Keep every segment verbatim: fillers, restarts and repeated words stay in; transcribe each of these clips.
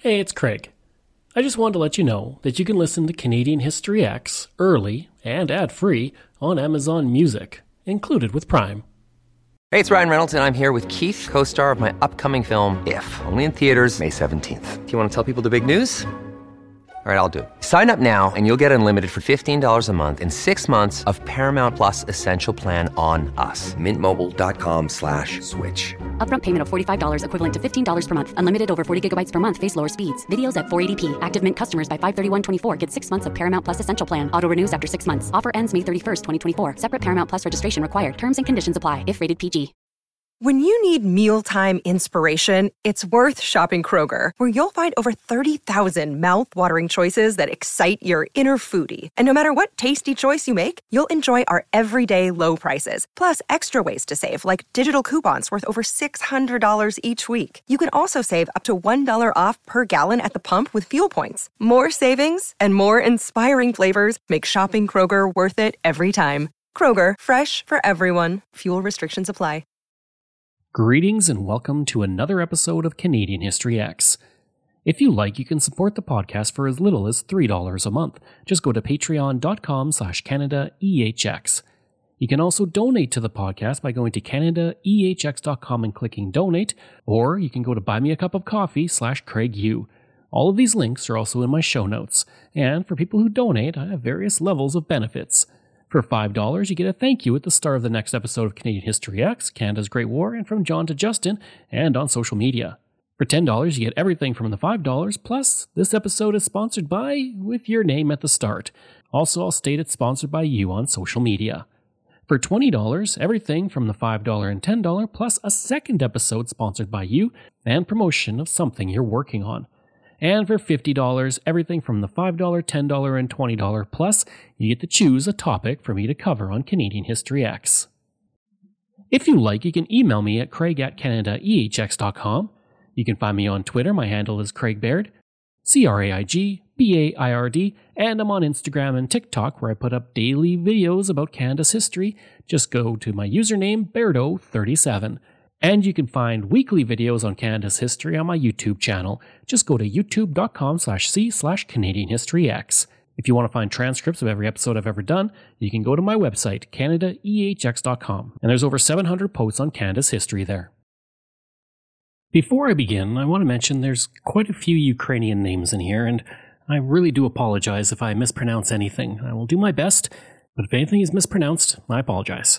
Hey, it's Craig. I just wanted to let you know that you can listen to Canadian History X early and ad-free on Amazon Music, included with Prime. Hey, it's Ryan Reynolds, and I'm here with Keith, co-star of my upcoming film, If, only in theaters May seventeenth. Do you want to tell people the big news? All right, I'll do it. Sign up now and you'll get unlimited for fifteen dollars a month and six months of Paramount Plus Essential Plan on us. Mint Mobile dot com slash switch. Upfront payment of forty-five dollars equivalent to fifteen dollars per month. Unlimited over forty gigabytes per month. Face lower speeds. Videos at four eighty p. Active Mint customers by five thirty-one twenty-four get six months of Paramount Plus Essential Plan. Auto renews after six months. Offer ends May thirty-first, twenty twenty-four. Separate Paramount Plus registration required. Terms and conditions apply if rated P G. When you need mealtime inspiration, it's worth shopping Kroger, where you'll find over thirty thousand mouth-watering choices that excite your inner foodie. And no matter what tasty choice you make, you'll enjoy our everyday low prices, plus extra ways to save, like digital coupons worth over six hundred dollars each week. You can also save up to one dollar off per gallon at the pump with fuel points. More savings and more inspiring flavors make shopping Kroger worth it every time. Kroger, fresh for everyone. Fuel restrictions apply. Greetings and welcome to another episode of Canadian History X. If you like, you can support the podcast for as little as three dollars a month. Just go to patreon.com slash CanadaEHX. You can also donate to the podcast by going to Canada E H X dot com and clicking donate, or you can go to buymeacupofcoffee slash CraigU. All of these links are also in my show notes, and for people who donate, I have various levels of benefits. For five dollars, you get a thank you at the start of the next episode of Canadian History X, Canada's Great War, and from John to Justin, and on social media. For ten dollars, you get everything from the five dollars, plus this episode is sponsored by, with your name at the start. Also, I'll state it's sponsored by you on social media. For twenty dollars, everything from the five dollars and ten dollars, plus a second episode sponsored by you, and promotion of something you're working on. And for fifty dollars, everything from the five dollars, ten dollars, and twenty dollars plus, you get to choose a topic for me to cover on Canadian History X. If you like, you can email me at craig at canada e h x dot com. You can find me on Twitter. My handle is Craig Baird, C R A I G B A I R D, and I'm on Instagram and TikTok where I put up daily videos about Canada's history. Just go to my username, Bairdo thirty-seven. And you can find weekly videos on Canada's history on my YouTube channel. Just go to youtube.com slash c slash Canadian History X. If you want to find transcripts of every episode I've ever done, you can go to my website, Canada E H X dot com, and there's over seven hundred posts on Canada's history there. Before I begin, I want to mention there's quite a few Ukrainian names in here, and I really do apologize if I mispronounce anything. I will do my best, but if anything is mispronounced, I apologize.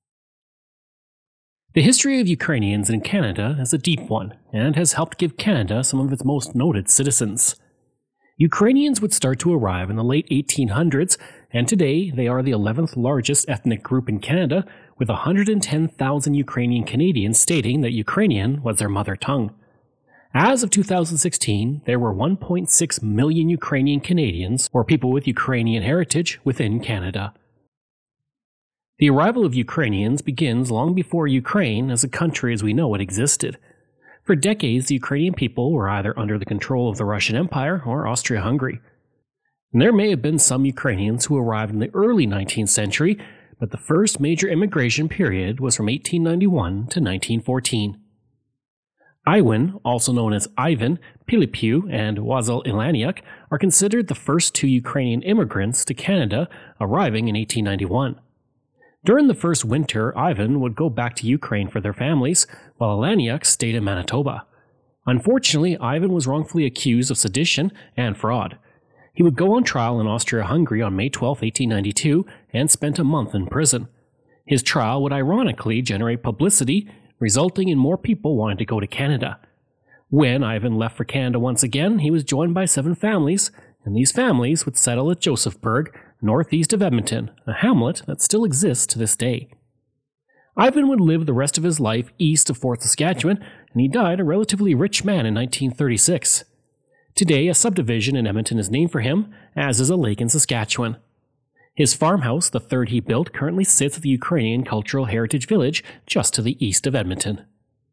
The history of Ukrainians in Canada is a deep one, and has helped give Canada some of its most noted citizens. Ukrainians would start to arrive in the late eighteen hundreds, and today they are the eleventh largest ethnic group in Canada, with one hundred ten thousand Ukrainian Canadians stating that Ukrainian was their mother tongue. As of two thousand sixteen, there were one point six million Ukrainian Canadians, or people with Ukrainian heritage, within Canada. The arrival of Ukrainians begins long before Ukraine as a country as we know it existed. For decades, the Ukrainian people were either under the control of the Russian Empire or Austria-Hungary. And there may have been some Ukrainians who arrived in the early nineteenth century, but the first major immigration period was from eighteen ninety-one to nineteen fourteen. Iwan, also known as Ivan, Pilipiu, and Wasyl Ilaniuk, are considered the first two Ukrainian immigrants to Canada, arriving in eighteen ninety-one. During the first winter, Ivan would go back to Ukraine for their families, while Ilaniuk stayed in Manitoba. Unfortunately, Ivan was wrongfully accused of sedition and fraud. He would go on trial in Austria-Hungary on May twelfth, eighteen ninety-two, and spent a month in prison. His trial would ironically generate publicity, resulting in more people wanting to go to Canada. When Ivan left for Canada once again, he was joined by seven families, and these families would settle at Josephburg, northeast of Edmonton, a hamlet that still exists to this day. Ivan would live the rest of his life east of Fort Saskatchewan, and he died a relatively rich man in nineteen thirty-six. Today, a subdivision in Edmonton is named for him, as is a lake in Saskatchewan. His farmhouse, the third he built, currently sits at the Ukrainian Cultural Heritage Village just to the east of Edmonton.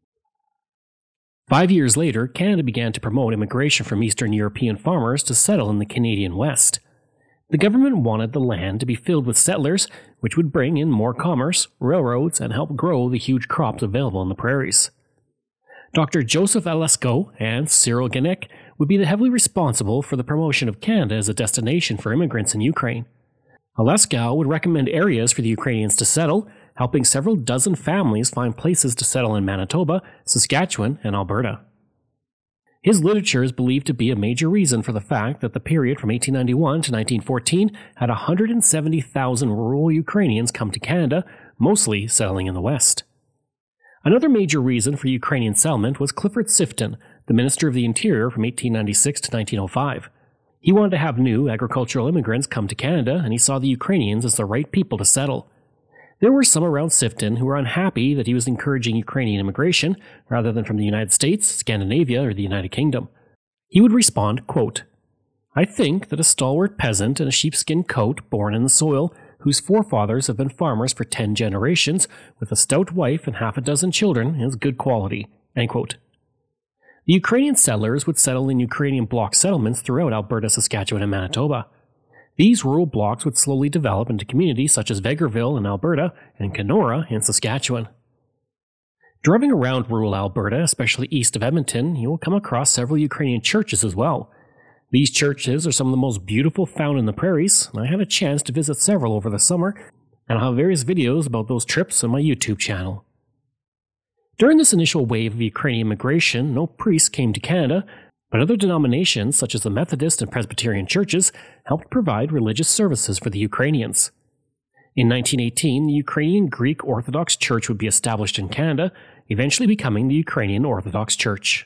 Five years later, Canada began to promote immigration from Eastern European farmers to settle in the Canadian West. The government wanted the land to be filled with settlers, which would bring in more commerce, railroads, and help grow the huge crops available in the prairies. Doctor Joseph Alasko and Cyril Genick would be heavily responsible for the promotion of Canada as a destination for immigrants in Ukraine. Oleskow would recommend areas for the Ukrainians to settle, helping several dozen families find places to settle in Manitoba, Saskatchewan, and Alberta. His literature is believed to be a major reason for the fact that the period from eighteen ninety-one to nineteen fourteen had one hundred seventy thousand rural Ukrainians come to Canada, mostly settling in the West. Another major reason for Ukrainian settlement was Clifford Sifton, the Minister of the Interior from eighteen ninety-six to nineteen oh five. He wanted to have new agricultural immigrants come to Canada, and he saw the Ukrainians as the right people to settle. There were some around Sifton who were unhappy that he was encouraging Ukrainian immigration rather than from the United States, Scandinavia, or the United Kingdom. He would respond, quote, "I think that a stalwart peasant in a sheepskin coat born in the soil, whose forefathers have been farmers for ten generations, with a stout wife and half a dozen children, is good quality." End quote. The Ukrainian settlers would settle in Ukrainian block settlements throughout Alberta, Saskatchewan, and Manitoba. These rural blocks would slowly develop into communities such as Vegreville in Alberta and Kenora in Saskatchewan. Driving around rural Alberta, especially east of Edmonton, you will come across several Ukrainian churches as well. These churches are some of the most beautiful found in the prairies, and I had a chance to visit several over the summer, and I'll have various videos about those trips on my YouTube channel. During this initial wave of Ukrainian migration, no priests came to Canada, but other denominations such as the Methodist and Presbyterian churches helped provide religious services for the Ukrainians. In nineteen eighteen, the Ukrainian Greek Orthodox Church would be established in Canada, eventually becoming the Ukrainian Orthodox Church.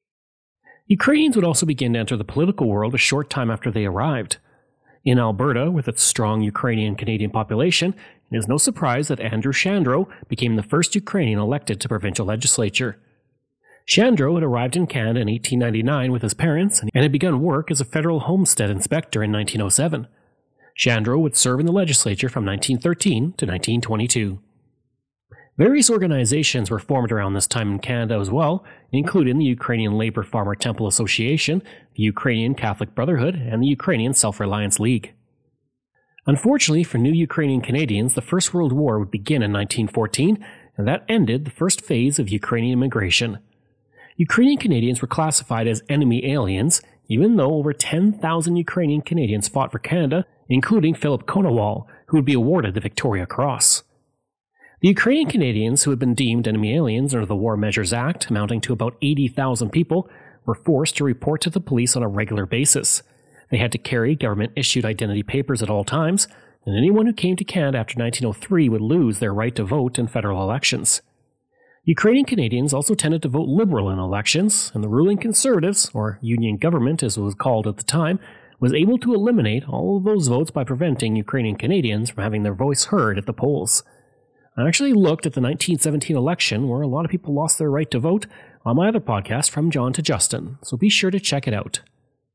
Ukrainians would also begin to enter the political world a short time after they arrived. In Alberta, with its strong Ukrainian-Canadian population, it is no surprise that Andrew Shandro became the first Ukrainian elected to provincial legislature. Shandro had arrived in Canada in eighteen ninety-nine with his parents and had begun work as a federal homestead inspector in nineteen oh seven. Shandro would serve in the legislature from nineteen thirteen to nineteen twenty-two. Various organizations were formed around this time in Canada as well, including the Ukrainian Labour Farmer Temple Association, the Ukrainian Catholic Brotherhood, and the Ukrainian Self-Reliance League. Unfortunately for new Ukrainian Canadians, the First World War would begin in nineteen fourteen, and that ended the first phase of Ukrainian immigration. Ukrainian Canadians were classified as enemy aliens, even though over ten thousand Ukrainian Canadians fought for Canada, including Philip Konowal, who would be awarded the Victoria Cross. The Ukrainian Canadians who had been deemed enemy aliens under the War Measures Act, amounting to about eighty thousand people, were forced to report to the police on a regular basis. They had to carry government-issued identity papers at all times, and anyone who came to Canada after nineteen oh three would lose their right to vote in federal elections. Ukrainian Canadians also tended to vote Liberal in elections, and the ruling Conservatives, or Union Government as it was called at the time, was able to eliminate all of those votes by preventing Ukrainian Canadians from having their voice heard at the polls. I actually looked at the nineteen seventeen election, where a lot of people lost their right to vote, on my other podcast, From John to Justin, so be sure to check it out.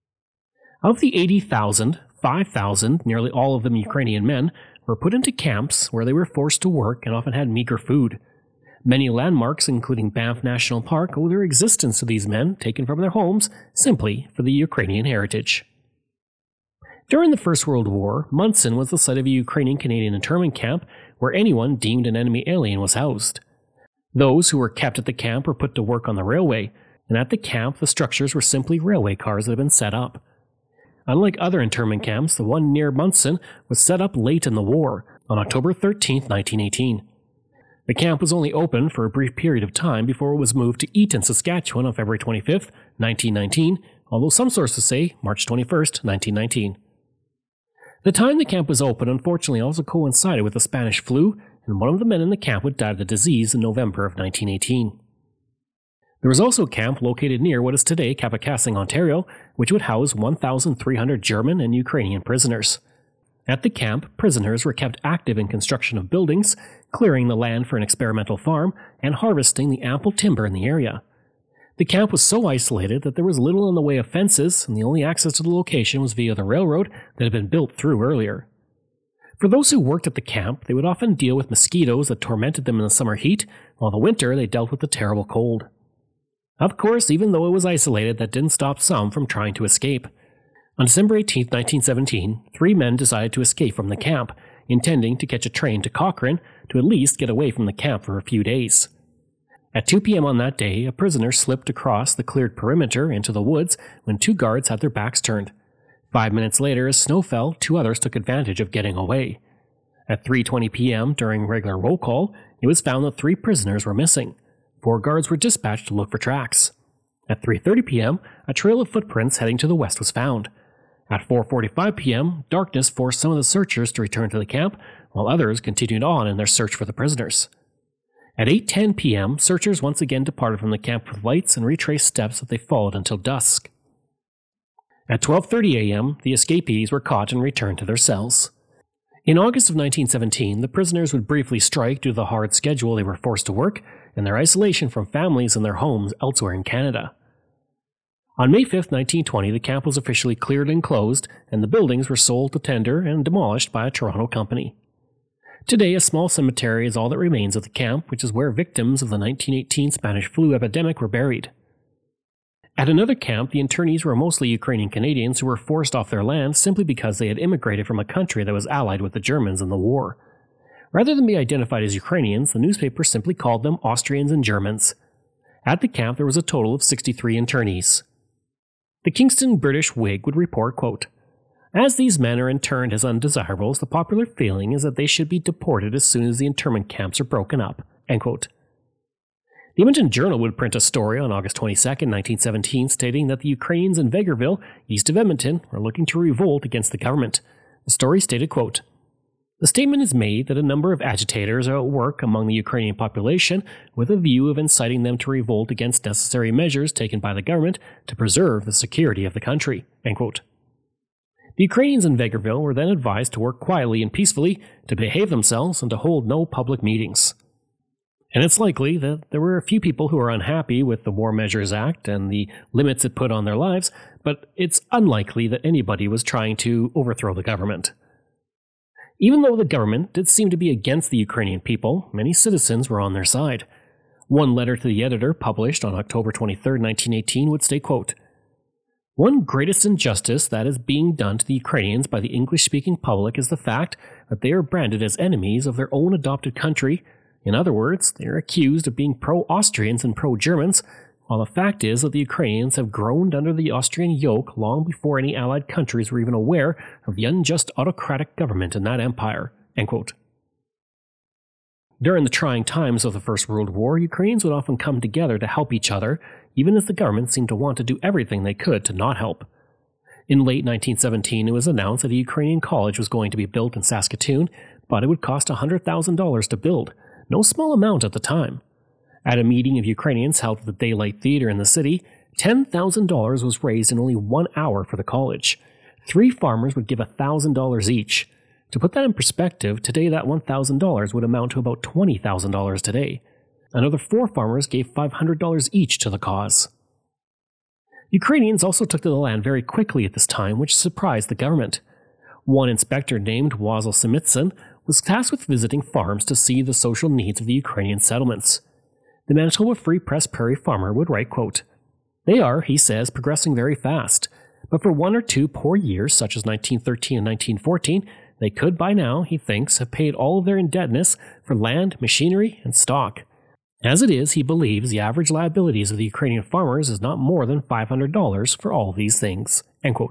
Of the eighty thousand, five thousand, nearly all of them Ukrainian men, were put into camps where they were forced to work and often had meager food. Many landmarks, including Banff National Park, owe their existence to these men taken from their homes simply for the Ukrainian heritage. During the First World War, Munson was the site of a Ukrainian-Canadian internment camp where anyone deemed an enemy alien was housed. Those who were kept at the camp were put to work on the railway, and at the camp the structures were simply railway cars that had been set up. Unlike other internment camps, the one near Munson was set up late in the war, on October thirteenth, nineteen eighteen. The camp was only open for a brief period of time before it was moved to Eaton, Saskatchewan on February twenty-fifth, nineteen nineteen, although some sources say March twenty-first, nineteen nineteen. The time the camp was open unfortunately also coincided with the Spanish flu, and one of the men in the camp would die of the disease in November of nineteen eighteen. There was also a camp located near what is today Kapuskasing, Ontario, which would house one thousand three hundred German and Ukrainian prisoners. At the camp, prisoners were kept active in construction of buildings, clearing the land for an experimental farm, and harvesting the ample timber in the area. The camp was so isolated that there was little in the way of fences, and the only access to the location was via the railroad that had been built through earlier. For those who worked at the camp, they would often deal with mosquitoes that tormented them in the summer heat, while in the winter they dealt with the terrible cold. Of course, even though it was isolated, that didn't stop some from trying to escape. On December eighteenth, nineteen seventeen, three men decided to escape from the camp, intending to catch a train to Cochrane to at least get away from the camp for a few days. At two p.m. on that day, a prisoner slipped across the cleared perimeter into the woods when two guards had their backs turned. Five minutes later, as snow fell, two others took advantage of getting away. At three twenty p.m. during regular roll call, it was found that three prisoners were missing. Four guards were dispatched to look for tracks. At three thirty p.m., a trail of footprints heading to the west was found. At four forty-five p.m., darkness forced some of the searchers to return to the camp, while others continued on in their search for the prisoners. At eight ten p.m., searchers once again departed from the camp with lights and retraced steps that they followed until dusk. At twelve thirty a.m., the escapees were caught and returned to their cells. In August of nineteen seventeen, the prisoners would briefly strike due to the hard schedule they were forced to work and their isolation from families and their homes elsewhere in Canada. On May fifth, nineteen twenty, the camp was officially cleared and closed, and the buildings were sold to tender and demolished by a Toronto company. Today, a small cemetery is all that remains of the camp, which is where victims of the nineteen eighteen Spanish flu epidemic were buried. At another camp, the internees were mostly Ukrainian Canadians who were forced off their land simply because they had immigrated from a country that was allied with the Germans in the war. Rather than be identified as Ukrainians, the newspaper simply called them Austrians and Germans. At the camp, there was a total of sixty-three internees. The Kingston British Whig would report, quote, "As these men are interned as undesirables, the popular feeling is that they should be deported as soon as the internment camps are broken up." End quote. The Edmonton Journal would print a story on August twenty-second, nineteen seventeen, stating that the Ukrainians in Vegreville, east of Edmonton, are looking to revolt against the government. The story stated, quote, "The statement is made that a number of agitators are at work among the Ukrainian population with a view of inciting them to revolt against necessary measures taken by the government to preserve the security of the country." End quote. The Ukrainians in Vegreville were then advised to work quietly and peacefully, to behave themselves, and to hold no public meetings. And it's likely that there were a few people who were unhappy with the War Measures Act and the limits it put on their lives, but it's unlikely that anybody was trying to overthrow the government. Even though the government did seem to be against the Ukrainian people, many citizens were on their side. One letter to the editor, published on October twenty-third, nineteen eighteen, would state, quote, "One greatest injustice that is being done to the Ukrainians by the English-speaking public is the fact that they are branded as enemies of their own adopted country. In other words, they are accused of being pro-Austrians and pro-Germans, while the fact is that the Ukrainians have groaned under the Austrian yoke long before any allied countries were even aware of the unjust autocratic government in that empire." End quote. During the trying times of the First World War, Ukrainians would often come together to help each other, even as the government seemed to want to do everything they could to not help. In late nineteen seventeen, it was announced that a Ukrainian college was going to be built in Saskatoon, but it would cost one hundred thousand dollars to build, no small amount at the time. At a meeting of Ukrainians held at the Daylight Theatre in the city, ten thousand dollars was raised in only one hour for the college. Three farmers would give one thousand dollars each. To put that in perspective, today that one thousand dollars would amount to about twenty thousand dollars today. Another four farmers gave five hundred dollars each to the cause. Ukrainians also took to the land very quickly at this time, which surprised the government. One inspector named Wazyl Simitsyn was tasked with visiting farms to see the social needs of the Ukrainian settlements. The Manitoba Free Press Prairie farmer would write, quote, "They are, he says, progressing very fast, but for one or two poor years, such as nineteen thirteen and nineteen fourteen, they could by now, he thinks, have paid all of their indebtedness for land, machinery, and stock. As it is, he believes the average liabilities of the Ukrainian farmers is not more than five hundred dollars for all of these things." End quote.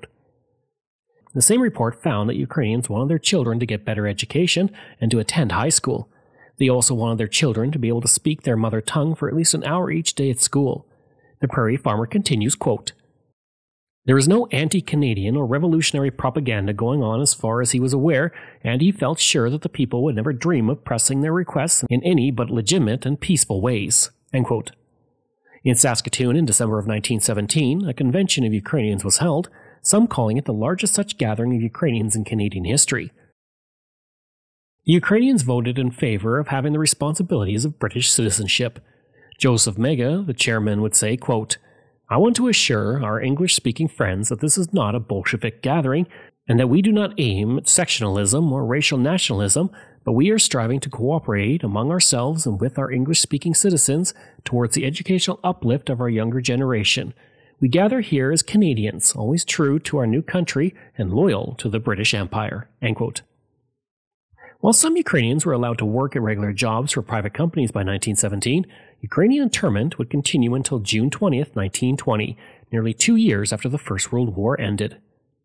The same report found that Ukrainians wanted their children to get better education and to attend high school. They also wanted their children to be able to speak their mother tongue for at least an hour each day at school. The prairie farmer continues, quote, "There is no anti-Canadian or revolutionary propaganda going on as far as he was aware, and he felt sure that the people would never dream of pressing their requests in any but legitimate and peaceful ways." End quote. In Saskatoon in December of nineteen seventeen, a convention of Ukrainians was held, some calling it the largest such gathering of Ukrainians in Canadian history. The Ukrainians voted in favor of having the responsibilities of British citizenship. Joseph Mega, the chairman, would say, quote, "I want to assure our English-speaking friends that this is not a Bolshevik gathering, and that we do not aim at sectionalism or racial nationalism, but we are striving to cooperate among ourselves and with our English-speaking citizens towards the educational uplift of our younger generation. We gather here as Canadians, always true to our new country and loyal to the British Empire." End quote. While some Ukrainians were allowed to work at regular jobs for private companies by nineteen seventeen, Ukrainian internment would continue until June twentieth, nineteen twenty, nearly two years after the First World War ended.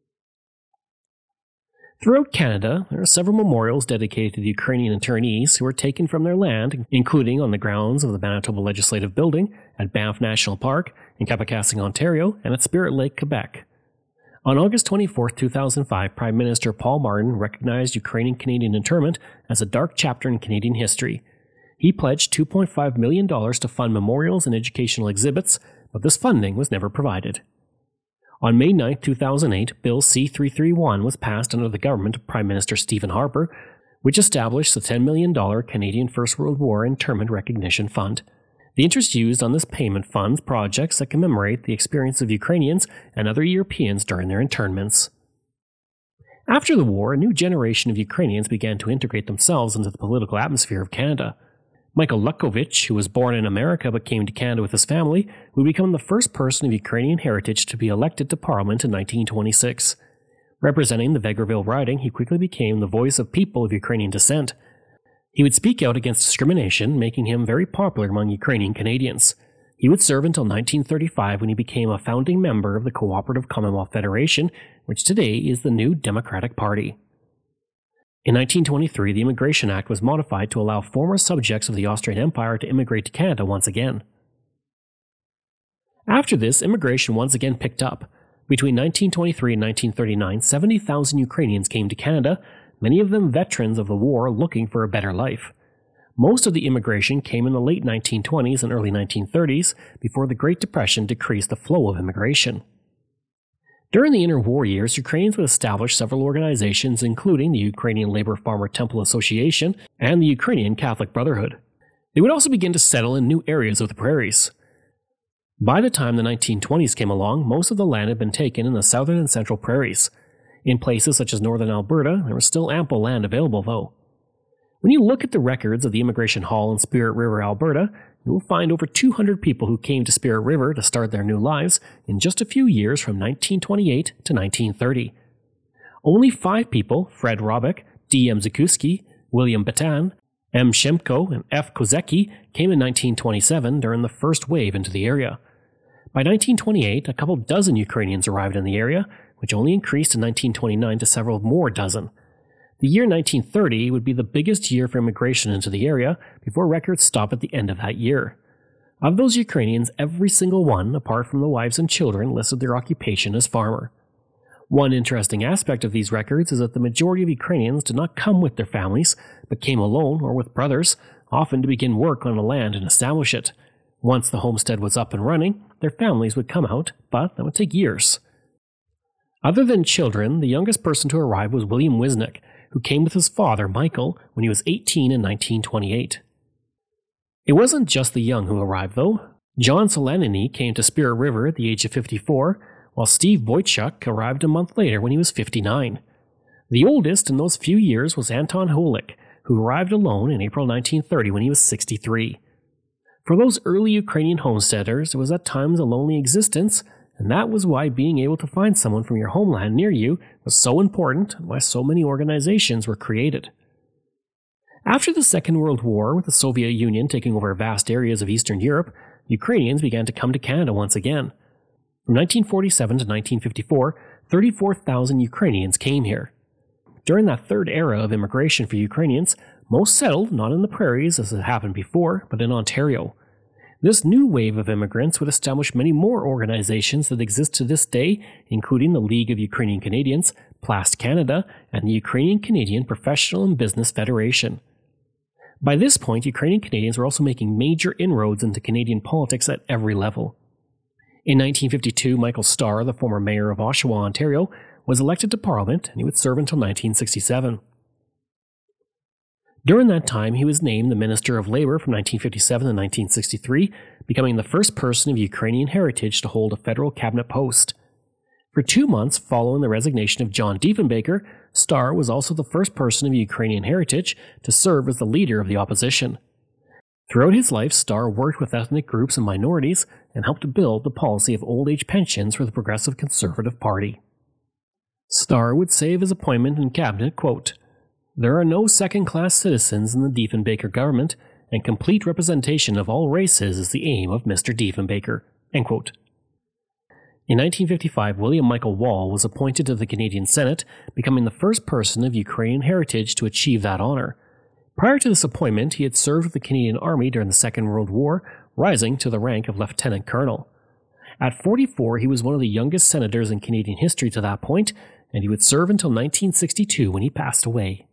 Throughout Canada, there are several memorials dedicated to the Ukrainian internees who were taken from their land, including on the grounds of the Manitoba Legislative Building, at Banff National Park, in Kapuskasing, Ontario, and at Spirit Lake, Quebec. On August twenty-fourth, two thousand five, Prime Minister Paul Martin recognized Ukrainian-Canadian internment as a dark chapter in Canadian history. He pledged two point five million dollars to fund memorials and educational exhibits, but this funding was never provided. On May ninth, two thousand eight, Bill C three thirty-one was passed under the government of Prime Minister Stephen Harper, which established the ten million dollars Canadian First World War Internment Recognition Fund. The interest used on this payment funds projects that commemorate the experience of Ukrainians and other Europeans during their internments. After the war, a new generation of Ukrainians began to integrate themselves into the political atmosphere of Canada. Michael Lutkovich, who was born in America but came to Canada with his family, would become the first person of Ukrainian heritage to be elected to Parliament in nineteen twenty-six. Representing the Vegreville riding, he quickly became the voice of people of Ukrainian descent. He would speak out against discrimination, making him very popular among Ukrainian Canadians. He would serve until nineteen thirty-five when he became a founding member of the Cooperative Commonwealth Federation, which today is the New Democratic Party. In nineteen twenty-three, the Immigration Act was modified to allow former subjects of the Austrian Empire to immigrate to Canada once again. After this, immigration once again picked up. Between nineteen twenty-three and nineteen thirty-nine, seventy thousand Ukrainians came to Canada, many of them veterans of the war looking for a better life. Most of the immigration came in the late nineteen twenties and early nineteen thirties, before the Great Depression decreased the flow of immigration. During the interwar years, Ukrainians would establish several organizations, including the Ukrainian Labor Farmer Temple Association and the Ukrainian Catholic Brotherhood. They would also begin to settle in new areas of the prairies. By the time the nineteen twenties came along, most of the land had been taken in the southern and central prairies. In places such as northern Alberta, there was still ample land available, though. When you look at the records of the Immigration Hall in Spirit River, Alberta, you will find over two hundred people who came to Spirit River to start their new lives in just a few years from nineteen twenty-eight to nineteen thirty. Only five people, Fred Robick, D M Zikuski, William Batan, M. Shemko, and F. Kozecki, came in nineteen twenty-seven during the first wave into the area. By nineteen twenty-eight, a couple dozen Ukrainians arrived in the area, which only increased in nineteen twenty-nine to several more dozen. The year nineteen thirty would be the biggest year for immigration into the area, before records stop at the end of that year. Of those Ukrainians, every single one, apart from the wives and children, listed their occupation as farmer. One interesting aspect of these records is that the majority of Ukrainians did not come with their families, but came alone or with brothers, often to begin work on the land and establish it. Once the homestead was up and running, their families would come out, but that would take years. Other than children, the youngest person to arrive was William Wisnik, who came with his father, Michael, when he was eighteen in nineteen twenty-eight. It wasn't just the young who arrived, though. John Solaniny came to Spirit River at the age of fifty-four, while Steve Boychuk arrived a month later when he was fifty-nine. The oldest in those few years was Anton Holik, who arrived alone in April nineteen thirty when he was sixty-three. For those early Ukrainian homesteaders, it was at times a lonely existence, and that was why being able to find someone from your homeland near you was so important and why so many organizations were created. After the Second World War, with the Soviet Union taking over vast areas of Eastern Europe, Ukrainians began to come to Canada once again. From nineteen forty-seven to nineteen fifty-four, thirty-four thousand Ukrainians came here. During that third era of immigration for Ukrainians, most settled not in the prairies as had happened before, but in Ontario. This new wave of immigrants would establish many more organizations that exist to this day, including the League of Ukrainian Canadians, Plast Canada, and the Ukrainian Canadian Professional and Business Federation. By this point, Ukrainian Canadians were also making major inroads into Canadian politics at every level. In nineteen fifty-two, Michael Starr, the former mayor of Oshawa, Ontario, was elected to Parliament, and he would serve until nineteen sixty-seven. During that time, he was named the Minister of Labour from nineteen fifty-seven to nineteen sixty-three, becoming the first person of Ukrainian heritage to hold a federal cabinet post. For two months following the resignation of John Diefenbaker, Starr was also the first person of Ukrainian heritage to serve as the leader of the opposition. Throughout his life, Starr worked with ethnic groups and minorities and helped to build the policy of old age pensions for the Progressive Conservative Party. Starr would say of his appointment in cabinet, quote, "There are no second-class citizens in the Diefenbaker government, and complete representation of all races is the aim of Mister Diefenbaker." End quote. In nineteen fifty-five, William Michael Wall was appointed to the Canadian Senate, becoming the first person of Ukrainian heritage to achieve that honor. Prior to this appointment, he had served with the Canadian Army during the Second World War, rising to the rank of lieutenant colonel. At forty-four, he was one of the youngest senators in Canadian history to that point, and he would serve until nineteen sixty-two when he passed away.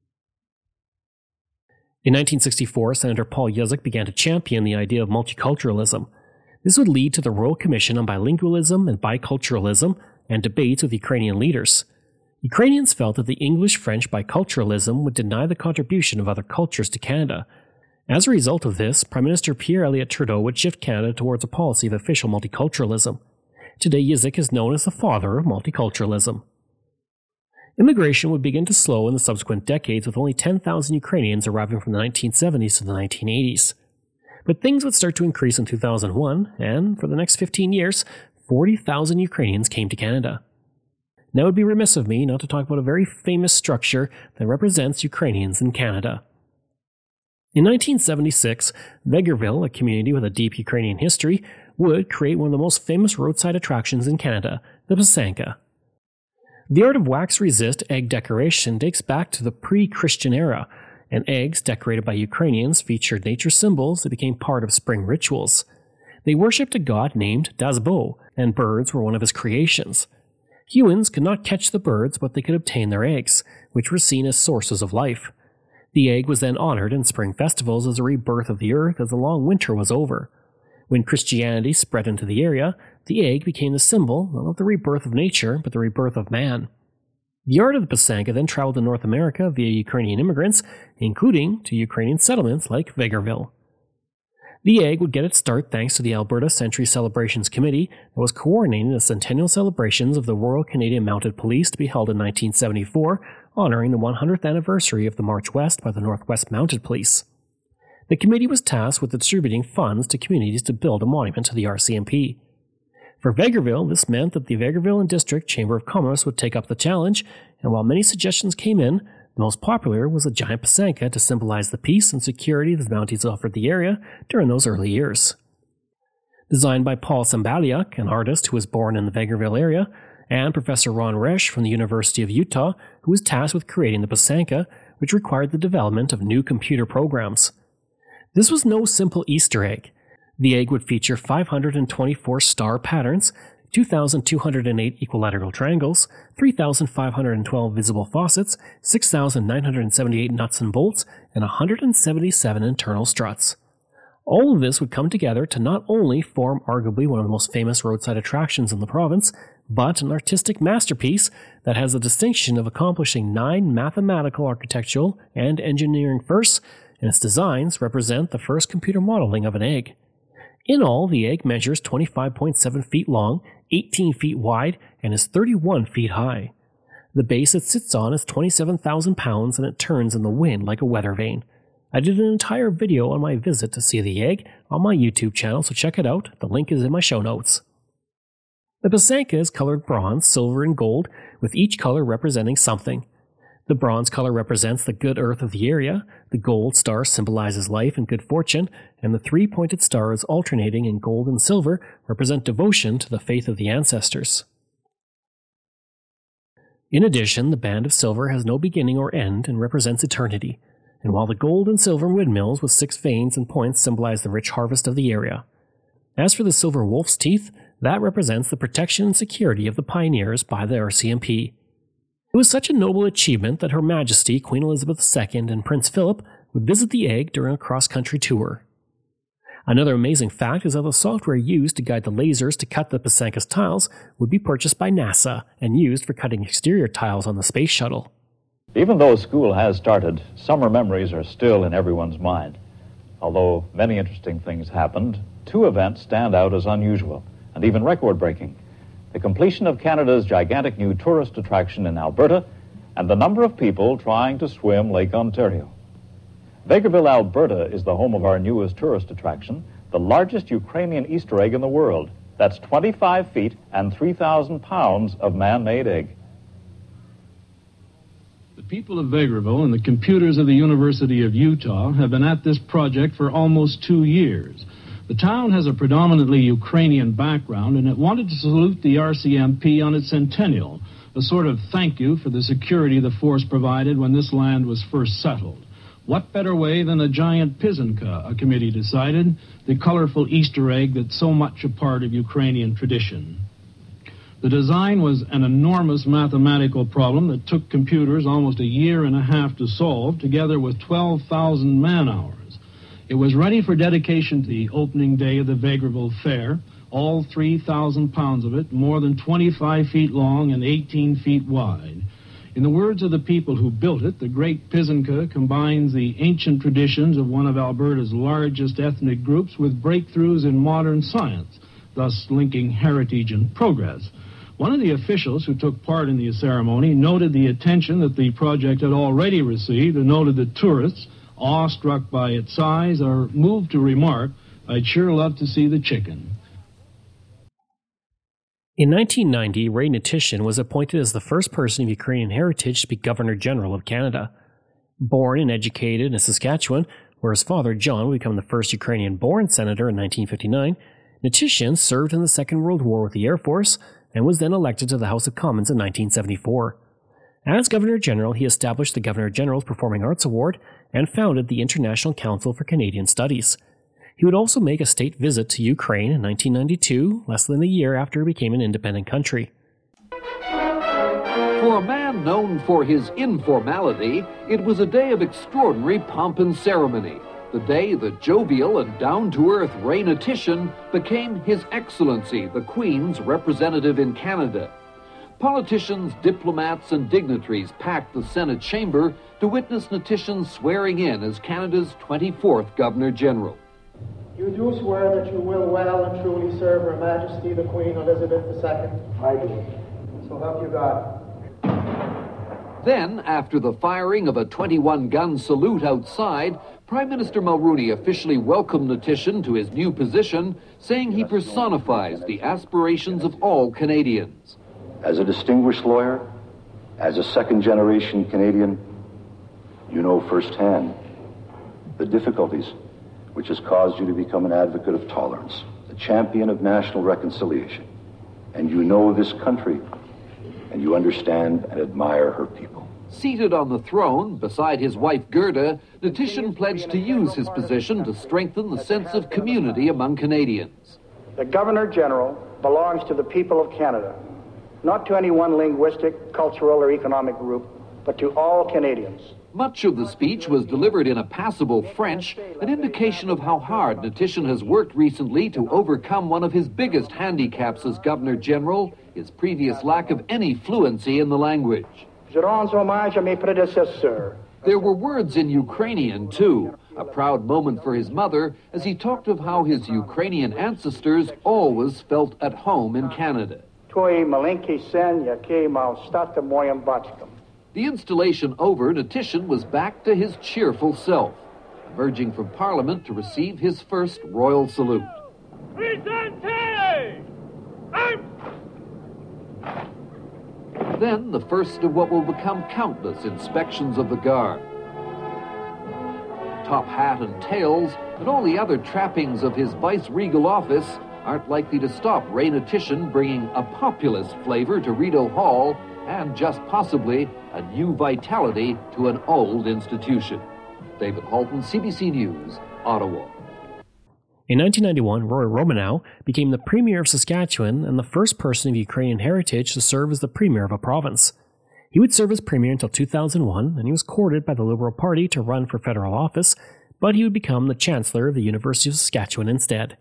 In nineteen sixty-four, Senator Paul Yuzak began to champion the idea of multiculturalism. This would lead to the Royal Commission on Bilingualism and Biculturalism and debates with Ukrainian leaders. Ukrainians felt that the English-French biculturalism would deny the contribution of other cultures to Canada. As a result of this, Prime Minister Pierre Elliott Trudeau would shift Canada towards a policy of official multiculturalism. Today, Yuzak is known as the father of multiculturalism. Immigration would begin to slow in the subsequent decades, with only ten thousand Ukrainians arriving from the nineteen seventies to the nineteen eighties. But things would start to increase in two thousand one, and for the next fifteen years, forty thousand Ukrainians came to Canada. Now it would be remiss of me not to talk about a very famous structure that represents Ukrainians in Canada. In nineteen seventy-six, Vegreville, a community with a deep Ukrainian history, would create one of the most famous roadside attractions in Canada, the Pysanka. The art of wax-resist egg decoration dates back to the pre-Christian era, and eggs decorated by Ukrainians featured nature symbols that became part of spring rituals. They worshipped a god named Dazbo, and birds were one of his creations. Humans could not catch the birds, but they could obtain their eggs, which were seen as sources of life. The egg was then honored in spring festivals as a rebirth of the earth as the long winter was over. When Christianity spread into the area, the egg became the symbol not of the rebirth of nature, but the rebirth of man. The art of the Pysanka then traveled to North America via Ukrainian immigrants, including to Ukrainian settlements like Vegreville. The egg would get its start thanks to the Alberta Century Celebrations Committee that was coordinating the centennial celebrations of the Royal Canadian Mounted Police to be held in nineteen seventy-four, honoring the one hundredth anniversary of the March West by the Northwest Mounted Police. The committee was tasked with distributing funds to communities to build a monument to the R C M P. For Vegreville, this meant that the Vegreville and District Chamber of Commerce would take up the challenge, and while many suggestions came in, the most popular was a giant Pysanka to symbolize the peace and security the Mounties offered the area during those early years. Designed by Paul Sambaliuk, an artist who was born in the Vegreville area, and Professor Ron Resch from the University of Utah, who was tasked with creating the Pysanka, which required the development of new computer programs. This was no simple Easter egg. The egg would feature five hundred twenty-four star patterns, two thousand two hundred eight equilateral triangles, three thousand five hundred twelve visible faucets, six thousand nine hundred seventy-eight nuts and bolts, and one hundred seventy-seven internal struts. All of this would come together to not only form arguably one of the most famous roadside attractions in the province, but an artistic masterpiece that has the distinction of accomplishing nine mathematical, architectural, and engineering firsts, and its designs represent the first computer modeling of an egg. In all, the egg measures twenty-five point seven feet long, eighteen feet wide, and is thirty-one feet high. The base it sits on is twenty-seven thousand pounds, and it turns in the wind like a weather vane. I did an entire video on my visit to see the egg on my YouTube channel, so check it out. The link is in my show notes. The Pysanka is colored bronze, silver, and gold, with each color representing something. The bronze color represents the good earth of the area, the gold star symbolizes life and good fortune, and the three-pointed stars alternating in gold and silver represent devotion to the faith of the ancestors. In addition, the band of silver has no beginning or end and represents eternity, and while the gold and silver windmills with six vanes and points symbolize the rich harvest of the area. As for the silver wolf's teeth, that represents the protection and security of the pioneers by the R C M P. It was such a noble achievement that Her Majesty Queen Elizabeth the Second and Prince Philip would visit the egg during a cross-country tour. Another amazing fact is that the software used to guide the lasers to cut the Pysanka's tiles would be purchased by NASA and used for cutting exterior tiles on the space shuttle. Even though school has started, summer memories are still in everyone's mind. Although many interesting things happened, two events stand out as unusual and even record-breaking. The completion of Canada's gigantic new tourist attraction in Alberta, and the number of people trying to swim Lake Ontario. Vegreville, Alberta is the home of our newest tourist attraction, the largest Ukrainian Easter egg in the world. That's twenty-five feet and three thousand pounds of man-made egg. The people of Vegreville and the computers of the University of Utah have been at this project for almost two years. The town has a predominantly Ukrainian background, and it wanted to salute the R C M P on its centennial, a sort of thank you for the security the force provided when this land was first settled. What better way than a giant Pizanka, a committee decided, the colorful Easter egg that's so much a part of Ukrainian tradition. The design was an enormous mathematical problem that took computers almost a year and a half to solve, together with twelve thousand man-hours. It was ready for dedication to the opening day of the Vegreville Fair, all three thousand pounds of it, more than twenty-five feet long and eighteen feet wide. In the words of the people who built it, the Great Pizanka combines the ancient traditions of one of Alberta's largest ethnic groups with breakthroughs in modern science, thus linking heritage and progress. One of the officials who took part in the ceremony noted the attention that the project had already received and noted that tourists, awestruck by its size, are moved to remark, "I'd sure love to see the chicken." In nineteen ninety, Ray Netishin was appointed as the first person of Ukrainian heritage to be Governor General of Canada. Born and educated in Saskatchewan, where his father John would become the first Ukrainian-born senator in nineteen fifty-nine, Netishin served in the Second World War with the Air Force and was then elected to the House of Commons in nineteen seventy-four. As Governor General, he established the Governor General's Performing Arts Award and founded the International Council for Canadian Studies. He would also make a state visit to Ukraine in nineteen ninety-two, less than a year after it became an independent country. For a man known for his informality, it was a day of extraordinary pomp and ceremony. The day the jovial and down-to-earth Ray Netishin became His Excellency, the Queen's representative in Canada. Politicians, diplomats, and dignitaries packed the Senate chamber to witness Netishin's swearing in as Canada's twenty-fourth Governor General. You do swear that you will well and truly serve Her Majesty the Queen Elizabeth the Second? I do. So help you God. Then, after the firing of a twenty-one gun salute outside, Prime Minister Mulroney officially welcomed Netishin to his new position, saying he personifies the aspirations of all Canadians. As a distinguished lawyer, as a second-generation Canadian, you know firsthand the difficulties which has caused you to become an advocate of tolerance, a champion of national reconciliation. And you know this country, and you understand and admire her people. Seated on the throne, beside his wife Gerda, Netishin pledged to use his position to strengthen the sense of community among Canadians. The Governor-General belongs to the people of Canada, not to any one linguistic, cultural, or economic group, but to all Canadians. Much of the speech was delivered in a passable French, an indication of how hard Netishin has worked recently to overcome one of his biggest handicaps as Governor-General, his previous lack of any fluency in the language. Je rends hommage à mes prédécesseurs. There were words in Ukrainian, too, a proud moment for his mother as he talked of how his Ukrainian ancestors always felt at home in Canada. Twoi malenki sen yake malstata moyam batchkam. The installation over, Netishin was back to his cheerful self, emerging from Parliament to receive his first royal salute. Then the first of what will become countless inspections of the Guard. Top hat and tails, and all the other trappings of his vice-regal office aren't likely to stop Ray Netishin bringing a populist flavor to Rideau Hall and just possibly a new vitality to an old institution. David Halton, C B C News, Ottawa. In nineteen ninety-one, Roy Romanow became the Premier of Saskatchewan and the first person of Ukrainian heritage to serve as the Premier of a province. He would serve as Premier until two thousand one, and he was courted by the Liberal Party to run for federal office, but he would become the Chancellor of the University of Saskatchewan instead.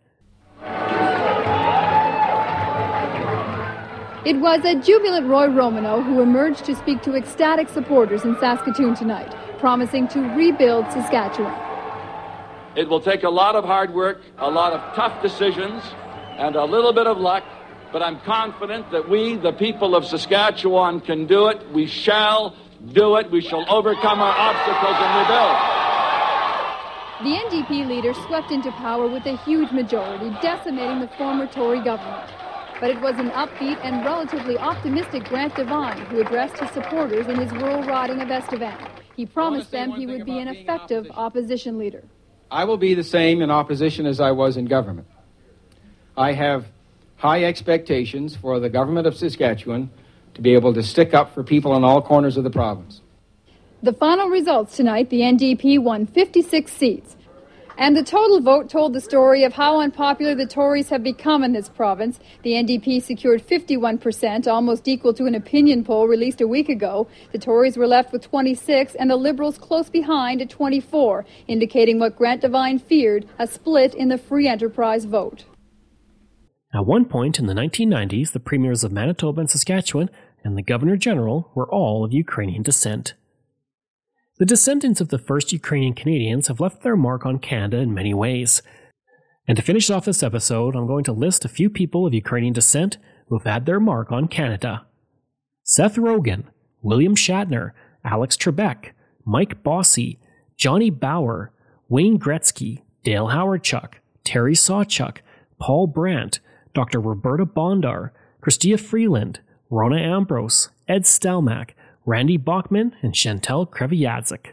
It was a jubilant Roy Romanow who emerged to speak to ecstatic supporters in Saskatoon tonight, promising to rebuild Saskatchewan. It will take a lot of hard work, a lot of tough decisions, and a little bit of luck, but I'm confident that we, the people of Saskatchewan, can do it. We shall do it. We shall overcome our obstacles and rebuild. The N D P leader swept into power with a huge majority, decimating the former Tory government. But it was an upbeat and relatively optimistic Grant Devine who addressed his supporters in his rural riding of Estevan. He promised them he would be an effective opposition leader. I will be the same in opposition as I was in government. I have high expectations for the government of Saskatchewan to be able to stick up for people in all corners of the province. The final results tonight, the N D P won fifty-six seats. And the total vote told the story of how unpopular the Tories have become in this province. The N D P secured fifty-one percent, almost equal to an opinion poll released a week ago. The Tories were left with twenty-six, and the Liberals close behind at twenty-four, indicating what Grant Devine feared, a split in the free enterprise vote. At one point in the nineteen nineties, the premiers of Manitoba and Saskatchewan and the Governor-General were all of Ukrainian descent. The descendants of the first Ukrainian Canadians have left their mark on Canada in many ways. And to finish off this episode, I'm going to list a few people of Ukrainian descent who have had their mark on Canada. Seth Rogen, William Shatner, Alex Trebek, Mike Bossy, Johnny Bauer, Wayne Gretzky, Dale Howardchuk, Terry Sawchuk, Paul Brandt, Doctor Roberta Bondar, Christia Freeland, Rona Ambrose, Ed Stelmach, Randy Bachman, and Chantal Kreviazek.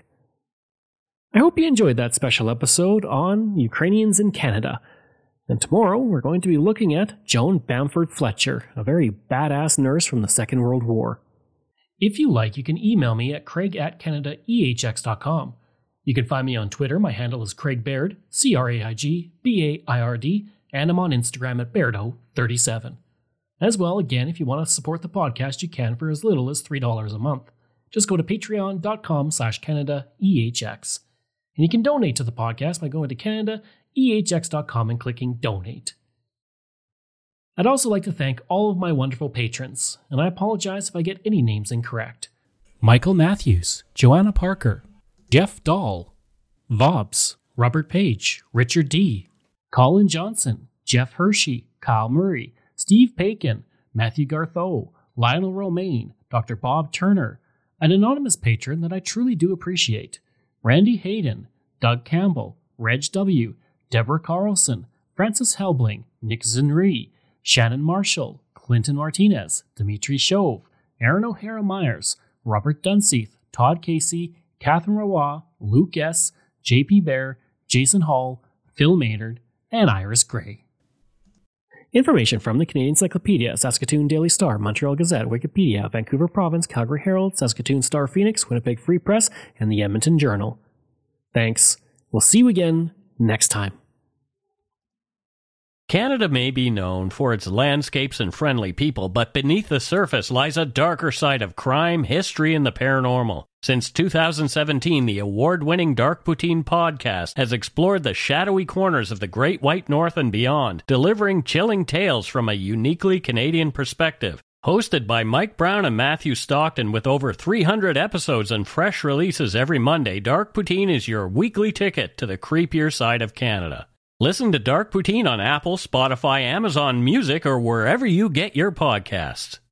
I hope you enjoyed that special episode on Ukrainians in Canada. And tomorrow we're going to be looking at Joan Bamford Fletcher, a very badass nurse from the Second World War. If you like, you can email me at craig at canada e h x dot com. You can find me on Twitter. My handle is Craig Baird, C R A I G B A I R D, and I'm on Instagram at Bairdo thirty-seven. As well, again, if you want to support the podcast, you can for as little as three dollars a month. Just go to patreon.com slash Canada EHX. And you can donate to the podcast by going to canada e h x dot com and clicking Donate. I'd also like to thank all of my wonderful patrons, and I apologize if I get any names incorrect. Michael Matthews, Joanna Parker, Jeff Dahl, Vobs, Robert Page, Richard D., Colin Johnson, Jeff Hershey, Kyle Murray, Steve Pakin, Matthew Gartho, Lionel Romaine, Doctor Bob Turner, an anonymous patron that I truly do appreciate, Randy Hayden, Doug Campbell, Reg W., Deborah Carlson, Francis Helbling, Nick Zinri, Shannon Marshall, Clinton Martinez, Dimitri Shove, Aaron O'Hara Myers, Robert Dunseith, Todd Casey, Catherine Roy, Luke S., J P Bear, Jason Hall, Phil Maynard, and Iris Gray. Information from the Canadian Encyclopedia, Saskatoon Daily Star, Montreal Gazette, Wikipedia, Vancouver Province, Calgary Herald, Saskatoon Star Phoenix, Winnipeg Free Press, and the Edmonton Journal. Thanks. We'll see you again next time. Canada may be known for its landscapes and friendly people, but beneath the surface lies a darker side of crime, history, and the paranormal. Since two thousand seventeen, the award-winning Dark Poutine podcast has explored the shadowy corners of the Great White North and beyond, delivering chilling tales from a uniquely Canadian perspective. Hosted by Mike Brown and Matthew Stockton with over three hundred episodes and fresh releases every Monday, Dark Poutine is your weekly ticket to the creepier side of Canada. Listen to Dark Poutine on Apple, Spotify, Amazon Music, or wherever you get your podcasts.